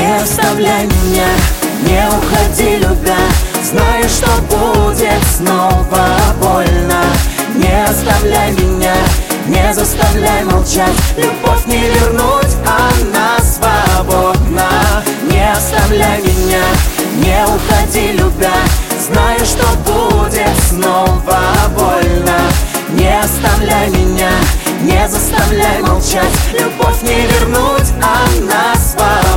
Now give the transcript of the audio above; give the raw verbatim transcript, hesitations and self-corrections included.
Не оставляй меня, не уходи, любя, зная, что будет снова больно. Не оставляй меня, не заставляй молчать, любовь не вернуть, она свободна. Не оставляй меня, не уходи, любя, зная, что будет снова больно. Не оставляй меня, не заставляй молчать, любовь не вернуть, она свободна.